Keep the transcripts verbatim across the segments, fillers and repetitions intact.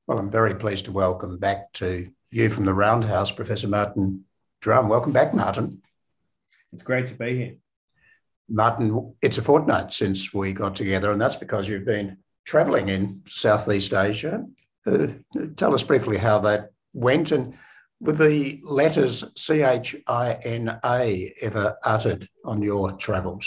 Well, I'm very pleased to welcome back to View from the Roundhouse, Professor Martin Drum. Welcome back, Martin. It's great to be here. Martin, it's a fortnight since we got together, and that's because you've been travelling in Southeast Asia. Uh, tell us briefly how that went, and were the letters C H I N A ever uttered on your travels?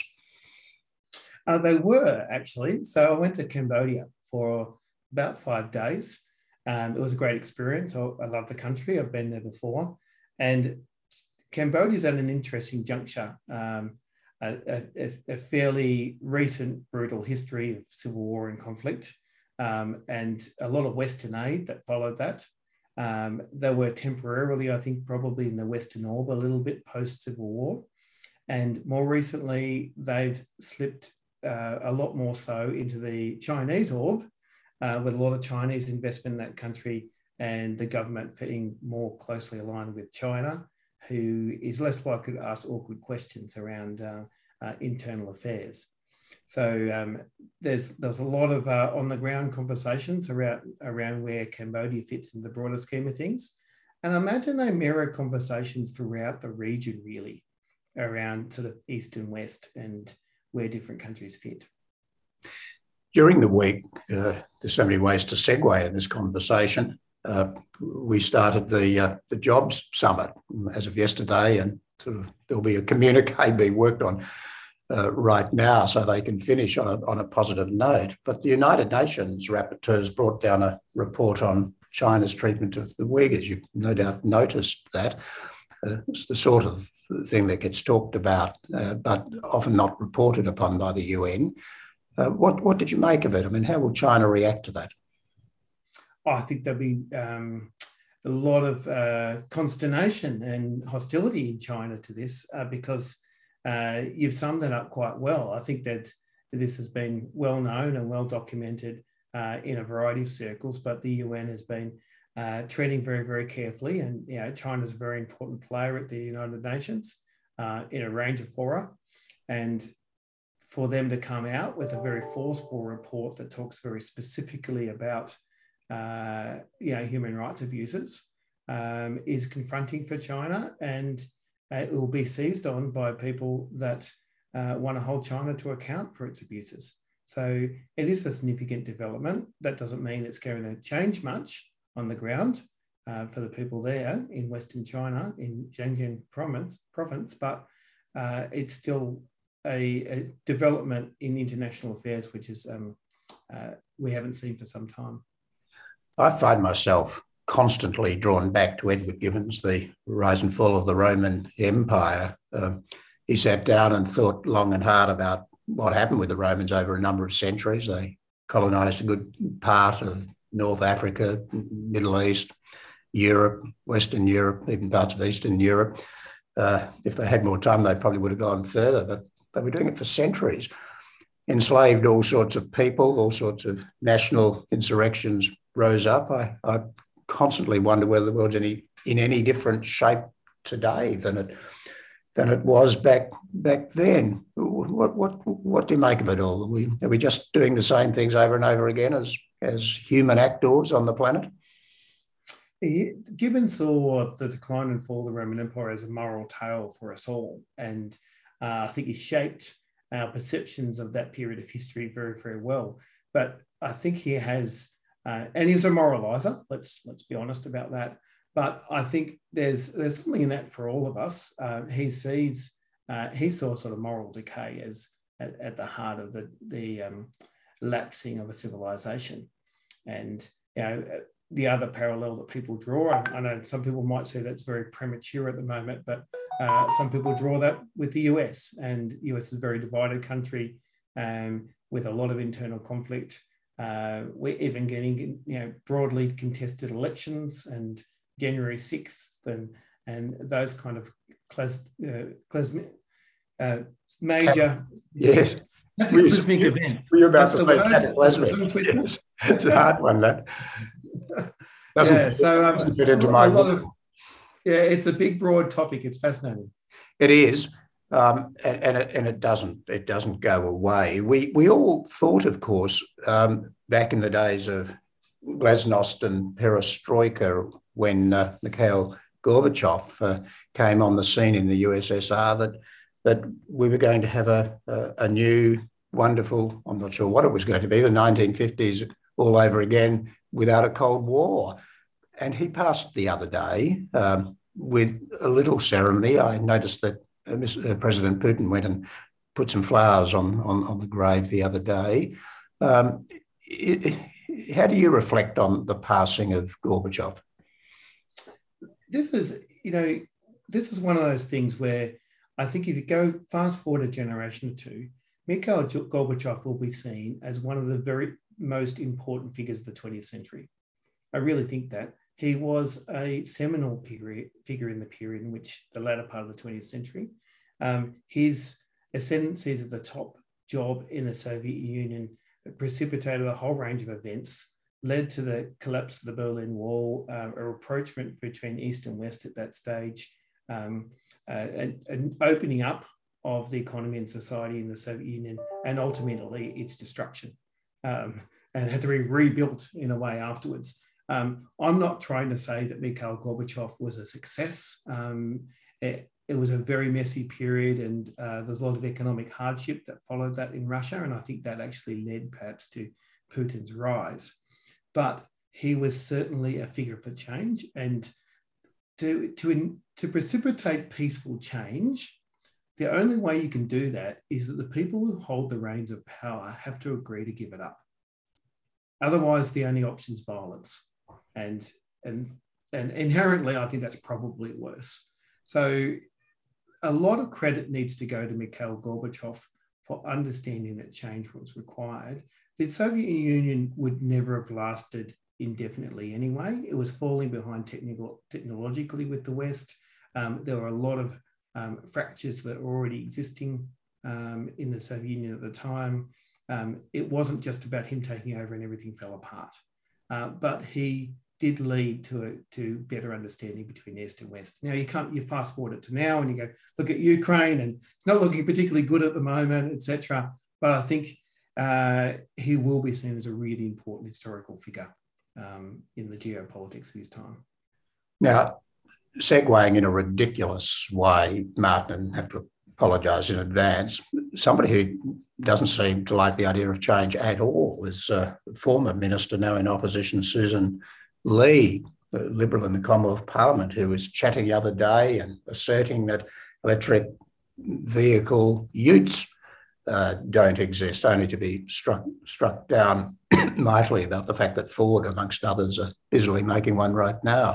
Uh, they were, actually. So I went to Cambodia for about five days. Um, it was a great experience. I, I love the country. I've been there before. And Cambodia's at an interesting juncture. Um, a, a, a fairly recent brutal history of civil war and conflict, um, and a lot of Western aid that followed that. Um, they were temporarily, I think, probably in the Western orb a little bit post-Civil War. And more recently, they've slipped uh, a lot more so into the Chinese orb, uh, with a lot of Chinese investment in that country and the government fitting more closely aligned with China, who is less likely to ask awkward questions around uh, uh, internal affairs. So um, there's there's a lot of uh, on-the-ground conversations around, around where Cambodia fits in the broader scheme of things. And I imagine they mirror conversations throughout the region, really, around sort of East and West and where different countries fit. During the week, uh, there's so many ways to segue in this conversation. Uh, we started the uh, the Jobs Summit as of yesterday, and sort of there'll be a communique being worked on uh, right now so they can finish on a, on a positive note. But the United Nations rapporteurs brought down a report on China's treatment of the Uyghurs. You've no doubt noticed that. Uh, it's the sort of thing that gets talked about, uh, but often not reported upon by the U N. Uh, what, what did you make of it? I mean, how will China react to that? I think there'll be um, a lot of uh, consternation and hostility in China to this uh, because uh, you've summed it up quite well. I think that this has been well known and well documented uh, in a variety of circles, but the U N has been uh, treading very, very carefully. And you know, China is a very important player at the United Nations uh, in a range of fora. And for them to come out with a very forceful report that talks very specifically about uh, you know, human rights abuses um, is confronting for China, and uh, it will be seized on by people that uh, want to hold China to account for its abuses. So it is a significant development. That doesn't mean it's going to change much on the ground uh, for the people there in Western China, in Xinjiang province, province but uh, it's still A, a development in international affairs, which is um, uh, we haven't seen for some time. I find myself constantly drawn back to Edward Gibbon's The Rise and Fall of the Roman Empire. Um, he sat down and thought long and hard about what happened with the Romans over a number of centuries. They colonised a good part of North Africa, Middle East, Europe, Western Europe, even parts of Eastern Europe. Uh, if they had more time, they probably would have gone further, but they were doing it for centuries, enslaved all sorts of people, all sorts of national insurrections rose up. I, I constantly wonder whether the world's any in any different shape today than it than it was back back then. What what what do you make of it all? Are we, are we just doing the same things over and over again as as human actors on the planet? Gibbon saw the decline and fall of the Roman Empire as a moral tale for us all, and uh, I think he shaped our perceptions of that period of history very, very well. But I think he has, uh, and he was a moralizer. Let's let's be honest about that. But I think there's there's something in that for all of us. Uh, he sees uh, he saw sort of moral decay as at, at the heart of the the um, lapsing of a civilization, and you know. The other parallel that people draw, I know some people might say that's very premature at the moment, but uh, some people draw that with the U S, and U S is a very divided country um, with a lot of internal conflict. Uh, we're even getting you know broadly contested elections and January sixth and and those kind of clas, uh, clas, uh, major yes. cataclysmic events. Were you about to say cataclysmic? Yes. It's a hard one, that. Doesn't yeah, fit, so um, doesn't fit into my of, yeah, it's a big, broad topic. It's fascinating. It is, um, and, and, it, and it doesn't it doesn't go away. We we all thought, of course, um, back in the days of glasnost and perestroika when uh, Mikhail Gorbachev uh, came on the scene in the U S S R that that we were going to have a, a, a new, wonderful, I'm not sure what it was going to be, the nineteen fifties all over again without a Cold War. And he passed the other day um, with a little ceremony. I noticed that uh, President Putin went and put some flowers on, on, on the grave the other day. Um, it, how do you reflect on the passing of Gorbachev? This is, you know, this is one of those things where I think if you go fast forward a generation or two, Mikhail Gorbachev will be seen as one of the very most important figures of the twentieth century. I really think that. He was a seminal period, figure in the period in which the latter part of the twentieth century. Um, his ascendancy to the top job in the Soviet Union precipitated a whole range of events, led to the collapse of the Berlin Wall, um, a rapprochement between East and West at that stage, um, uh, an, an opening up of the economy and society in the Soviet Union, and ultimately its destruction, um, and had to be rebuilt in a way afterwards. Um, I'm not trying to say that Mikhail Gorbachev was a success. Um, it, it was a very messy period, and uh, there's a lot of economic hardship that followed that in Russia, and I think that actually led perhaps to Putin's rise. But he was certainly a figure for change, and to, to, to precipitate peaceful change, the only way you can do that is that the people who hold the reins of power have to agree to give it up. Otherwise, the only option is violence. And, and, and inherently, I think that's probably worse. So a lot of credit needs to go to Mikhail Gorbachev for understanding that change was required. The Soviet Union would never have lasted indefinitely anyway. It was falling behind technical, technologically with the West. Um, there were a lot of um, fractures that were already existing um, in the Soviet Union at the time. Um, it wasn't just about him taking over and everything fell apart. Uh, but he did lead to a to better understanding between East and West. Now you can't you fast forward it to now and you go look at Ukraine and it's not looking particularly good at the moment, et cetera. But I think uh, he will be seen as a really important historical figure um, in the geopolitics of his time. Now, segueing in a ridiculous way, Martin, and have to apologise in advance. Somebody who doesn't seem to like the idea of change at all is uh, former minister, now in opposition, Susan Lee, a Liberal in the Commonwealth Parliament, who was chatting the other day and asserting that electric vehicle utes uh, don't exist, only to be struck struck down mightily about the fact that Ford, amongst others, are busily making one right now.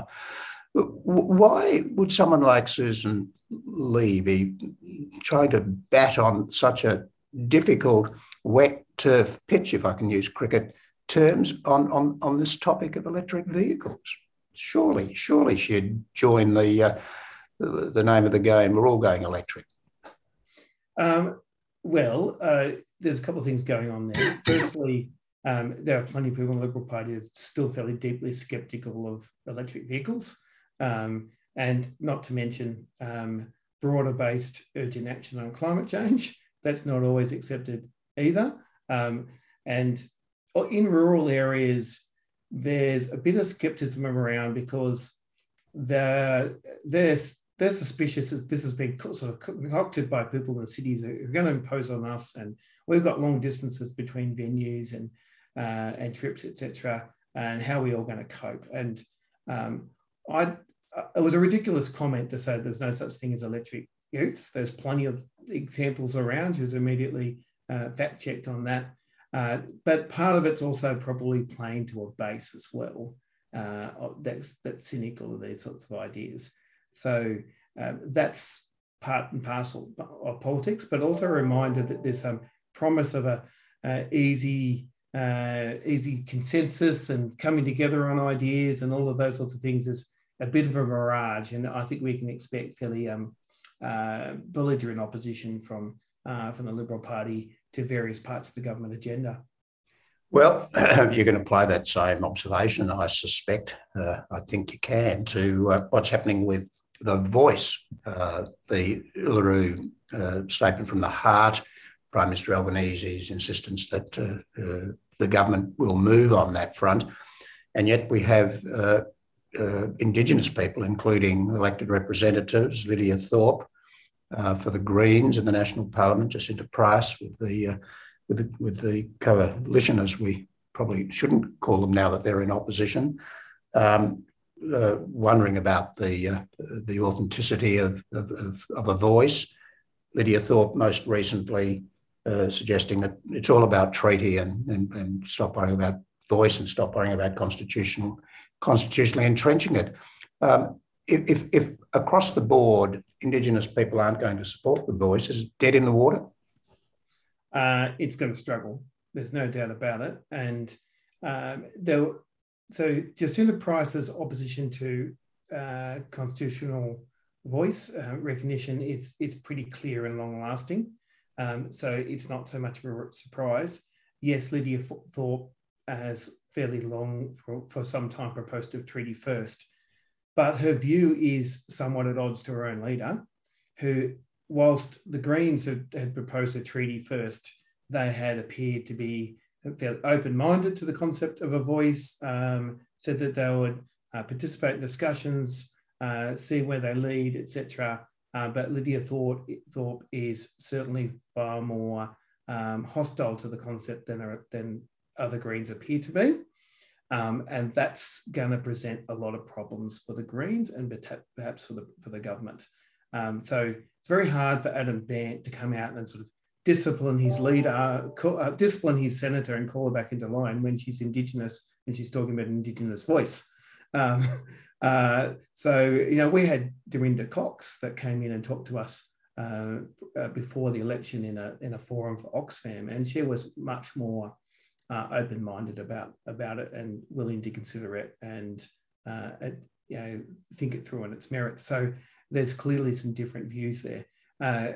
Why would someone like Susan Lee be trying to bat on such a difficult, wet turf pitch, if I can use cricket terms, on, on, on this topic of electric vehicles? Surely, surely she'd join the, uh, the, the name of the game. We're all going electric. Um, well, uh, there's a couple of things going on there. Firstly, um, there are plenty of people in the Liberal Party that are still fairly deeply sceptical of electric vehicles. Um, and not to mention um, broader-based urgent action on climate change. That's not always accepted either. Um, and in rural areas, there's a bit of scepticism around because they're, they're, they're suspicious that this has been sort of concocted by people in the cities who are going to impose on us, and we've got long distances between venues and, uh, and trips, et cetera, and how are we all going to cope? And um, I it was a ridiculous comment to say there's no such thing as electric utes. There's plenty of examples around. She was immediately uh, fact-checked on that. Uh, but part of it's also probably playing to a base as well uh, that's, that's cynical of these sorts of ideas. So um, that's part and parcel of politics, but also a reminder that there's some promise of a uh, easy, uh, easy consensus and coming together on ideas and all of those sorts of things is a bit of a mirage, and I think we can expect fairly um, uh, belligerent opposition from uh, from the Liberal Party to various parts of the government agenda. Well, you can apply that same observation, I suspect. Uh, I think you can, to uh, what's happening with The Voice, uh, the Uluru uh, statement from the heart, Prime Minister Albanese's insistence that uh, uh, the government will move on that front. and yet we have uh, uh, Indigenous people, including elected representatives, Lydia Thorpe uh, for the Greens in the National Parliament, Jacinta Price with the, uh, with the with the coalition, as we probably shouldn't call them now that they're in opposition, um, uh, wondering about the uh, the authenticity of, of, of a voice. Lydia Thorpe most recently uh, suggesting that it's all about treaty and, and, and stop worrying about voice and stop worrying about constitutional, constitutionally entrenching it. Um, if, if, if across the board Indigenous people aren't going to support the voice, is it dead in the water? Uh, it's going to struggle. There's no doubt about it. And um, there, so Jacinta Price's opposition to uh, constitutional voice uh, recognition is it's pretty clear and long lasting. Um, so it's not so much of a surprise. Yes, Lydia Thorpe has fairly long, for, for some time, proposed a treaty first, but her view is somewhat at odds to her own leader, who, whilst the Greens had, had proposed a treaty first, they had appeared to be fairly open-minded to the concept of a voice, um, said that they would uh, participate in discussions, uh, see where they lead, et cetera. Uh, but Lydia Thorpe, Thorpe is certainly far more um, hostile to the concept than, than other Greens appear to be. Um, and that's going to present a lot of problems for the Greens and perhaps for the, for the government. Um, so it's very hard for Adam Bandt to come out and sort of discipline his leader, call, uh, discipline his senator and call her back into line when she's Indigenous and she's talking about an Indigenous voice. Um, uh, so, you know, we had Dorinda Cox that came in and talked to us uh, uh, before the election in a, in a forum for Oxfam, and she was much more uh, open-minded about, about it and willing to consider it and, uh, it, you know, think it through on its merits. So there's clearly some different views there. Uh,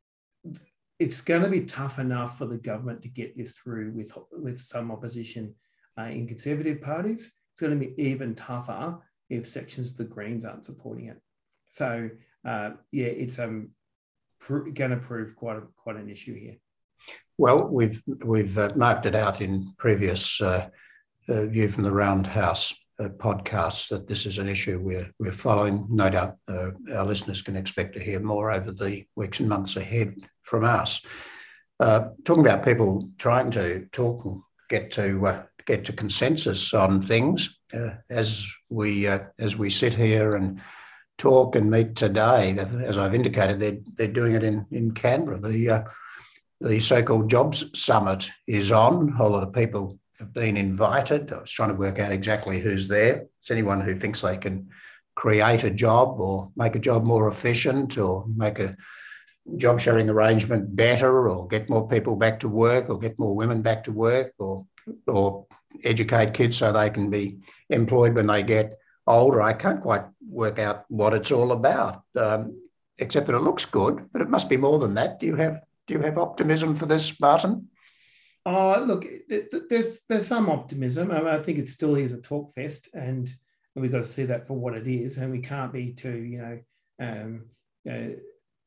it's going to be tough enough for the government to get this through with, with some opposition uh, in Conservative parties. It's going to be even tougher if sections of the Greens aren't supporting it. So, uh, yeah, it's um, pr- going to prove quite a, quite an issue here. Well, we've we've uh, marked it out in previous uh, uh, View from the Roundhouse uh, podcasts that this is an issue we're we're following. No doubt uh, our listeners can expect to hear more over the weeks and months ahead from us. Uh, talking about people trying to talk and get to uh, get to consensus on things, uh, as we uh, as we sit here and talk and meet today, as I've indicated, they're they're doing it in in Canberra. The uh, the so-called Jobs Summit is on. A whole lot of people have been invited. I was trying to work out exactly who's there. It's anyone who thinks they can create a job or make a job more efficient or make a job sharing arrangement better or get more people back to work or get more women back to work or or educate kids so they can be employed when they get older. I can't quite work out what it's all about, um, except that it looks good, but it must be more than that. Do you have do you have optimism for this, Martin? Oh, look, there's there's some optimism. I, mean, I think it still is a talk fest, and, and we've got to see that for what it is, and we can't be too, you know, um, you know,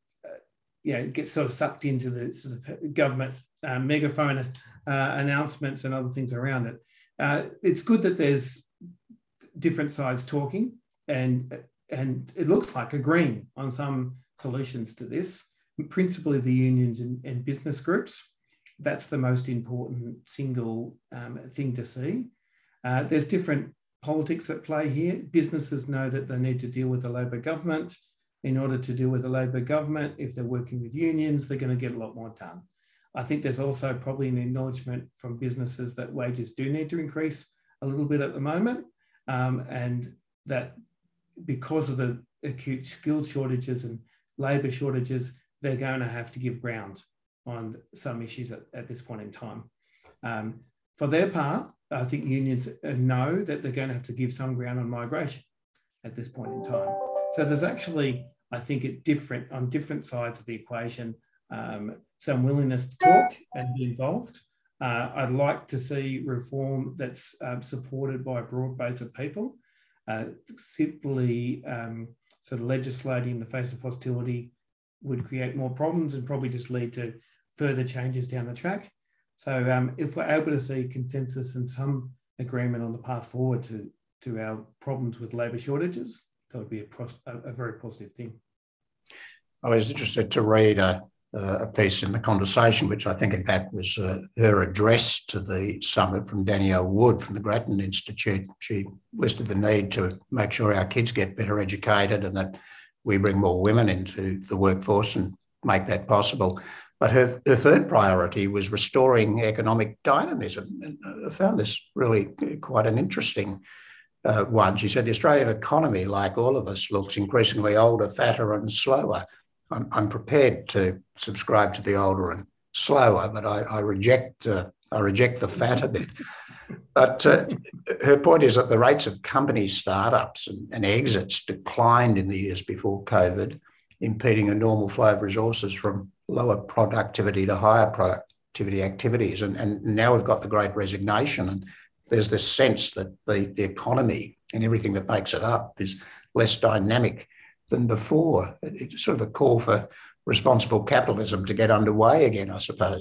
you know, get sort of sucked into the sort of government uh, megaphone uh, announcements and other things around it. Uh, it's good that there's different sides talking, and and it looks like agreeing on some solutions to this, principally the unions and, and business groups. That's the most important single um, thing to see. Uh, there's different politics at play here. Businesses know that they need to deal with the Labor government. In order to deal with the Labor government, if they're working with unions, they're going to get a lot more done. I think there's also probably an acknowledgement from businesses that wages do need to increase a little bit at the moment, um, and that because of the acute skill shortages and labour shortages, they're going to have to give ground on some issues at, at this point in time. Um, for their part, I think unions know that they're going to have to give some ground on migration at this point in time. So there's actually, I think, at different on different sides of the equation, um, some willingness to talk and be involved. Uh, I'd like to see reform that's um, supported by a broad base of people. Uh, simply um, sort of legislating in the face of hostility would create more problems and probably just lead to further changes down the track. So um, if we're able to see consensus and some agreement on the path forward to, to our problems with labour shortages, that would be a, pros- a, a very positive thing. I was interested to read a, a piece in The Conversation, which I think in fact was uh, her address to the summit, from Danielle Wood from the Grattan Institute. She listed the need to make sure our kids get better educated and that we bring more women into the workforce and make that possible. But her, her third priority was restoring economic dynamism. And I found this really quite an interesting uh, one. She said the Australian economy, like all of us, looks increasingly older, fatter and slower. I'm, I'm prepared to subscribe to the older and slower, but I, I reject uh, I reject the fat a bit. But uh, her point is that the rates of company startups and, and exits declined in the years before COVID, impeding a normal flow of resources from lower productivity to higher productivity activities. And, and now we've got the Great Resignation, and there's this sense that the, the economy and everything that makes it up is less dynamic than before. It's sort of a call for responsible capitalism to get underway again, I suppose.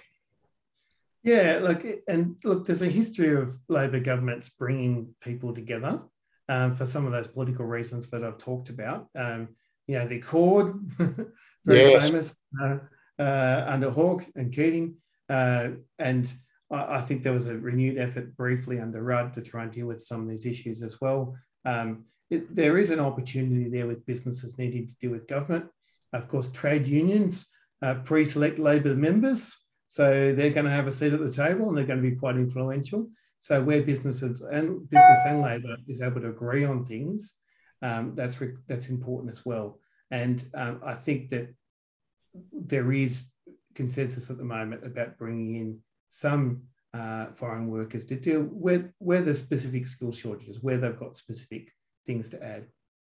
Yeah, look, and look, there's a history of Labor governments bringing people together um, for some of those political reasons that I've talked about. Um, you know, the Accord, very yes. famous, uh, uh, under Hawke and Keating. Uh, and I, I think there was a renewed effort briefly under Rudd to try and deal with some of these issues as well. Um, it, there is an opportunity there with businesses needing to deal with government. Of course, trade unions uh, pre-select Labor members, so they're going to have a seat at the table and they're going to be quite influential. So where businesses and business and Labor is able to agree on things, um, that's re- that's important as well. And um, I think that there is consensus at the moment about bringing in some uh, foreign workers to deal with where there's specific skill shortages, where they've got specific things to add.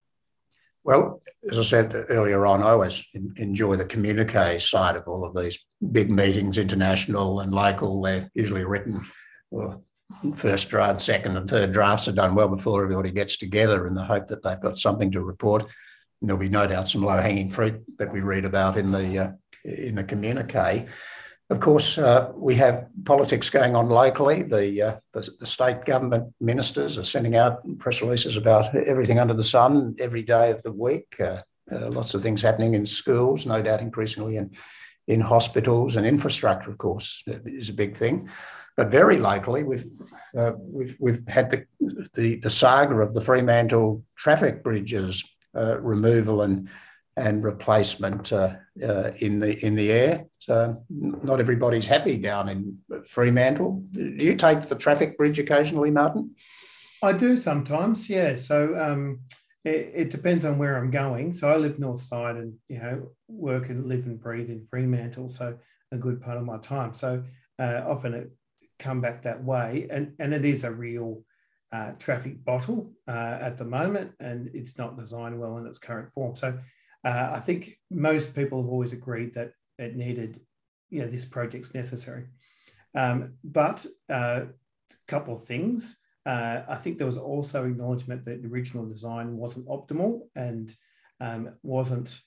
Well, as I said earlier on, I always enjoy the communique side of all of these big meetings, international and local. They're usually written, well, first draft, second and third drafts are done well before everybody gets together in the hope that they've got something to report. And there'll be no doubt some low-hanging fruit that we read about in the uh, in the communique. Of course, uh, we have politics going on locally. The, uh, the the state government ministers are sending out press releases about everything under the sun every day of the week. Uh, uh, lots of things happening in schools, no doubt increasingly in, in hospitals, and infrastructure, of course, is a big thing. But very locally, we've uh, we've we've had the, the the saga of the Fremantle traffic bridges uh, removal and and replacement uh, uh, in the in the air. So not everybody's happy down in Fremantle. Do you take the traffic bridge occasionally, Martin? I do sometimes, yeah. So um, it, it depends on where I'm going. So I live north side and, you know, work and live and breathe in Fremantle, so a good part of my time. So uh, often it come back that way, and, and it is a real uh, traffic bottle uh, at the moment, and it's not designed well in its current form. So Uh, I think most people have always agreed that it needed, you know, this project's necessary. Um, but uh, a couple of things. Uh, I think there was also acknowledgement that the original design wasn't optimal and um, wasn't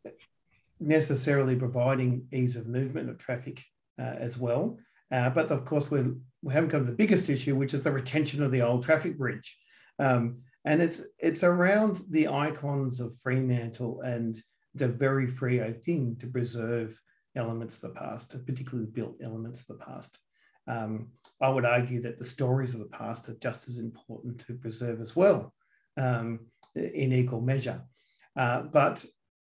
necessarily providing ease of movement of traffic uh, as well. Uh, but of course, we're, we haven't come to the biggest issue, which is the retention of the old traffic bridge. Um, And it's it's around the icons of Fremantle, and it's a very Freo thing to preserve elements of the past, particularly built elements of the past. Um, I would argue that the stories of the past are just as important to preserve as well, um, in equal measure. Uh, but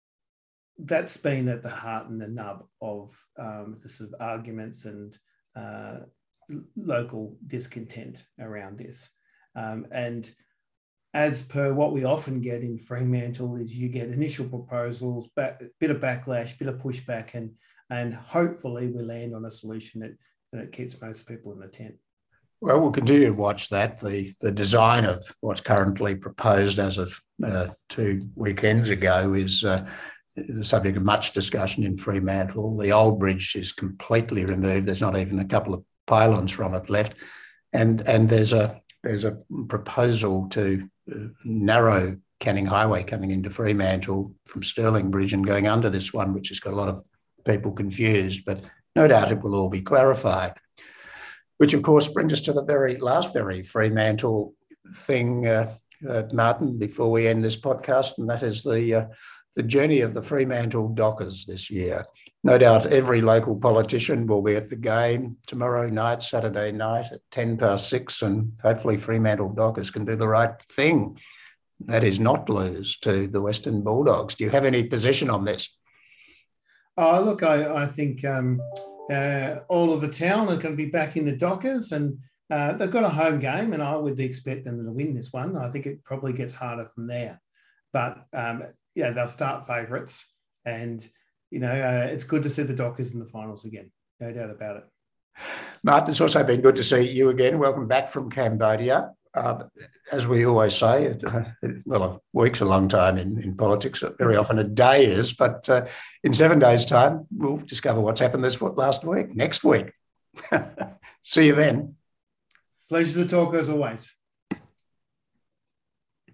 that's been at the heart and the nub of um, the sort of arguments and uh, local discontent around this. Um, and as per what we often get in Fremantle is you get initial proposals, back, bit of backlash, bit of pushback, and, and hopefully we land on a solution that, that keeps most people in the tent. Well, we'll continue to watch that. The, the design of what's currently proposed as of uh, two weekends ago is uh, the subject of much discussion in Fremantle. The old bridge is completely removed. There's not even a couple of pylons from it left. And, and there's a there's a proposal to uh, narrow Canning Highway coming into Fremantle from Stirling Bridge and going under this one, which has got a lot of people confused, but no doubt it will all be clarified. Which, of course, brings us to the very last very Fremantle thing, uh, uh, Martin, before we end this podcast, and that is the uh, the journey of the Fremantle Dockers this year. No doubt every local politician will be at the game tomorrow night, Saturday night at ten past six, and hopefully Fremantle Dockers can do the right thing. That is not lose to the Western Bulldogs. Do you have any position on this? Oh, look, I, I think um, uh, all of the town are going to be back in the Dockers, and uh, they've got a home game, and I would expect them to win this one. I think it probably gets harder from there. But, um, yeah, they'll start favourites, and you know, uh, it's good to see the Dockers in the finals again. No doubt about it. Martin, it's also been good to see you again. Welcome back from Cambodia. Uh, as we always say, it, uh, well, a week's a long time in, in politics. Very often a day is, but uh, in seven days' time, we'll discover what's happened this last week, next week. See you then. Pleasure to talk as always.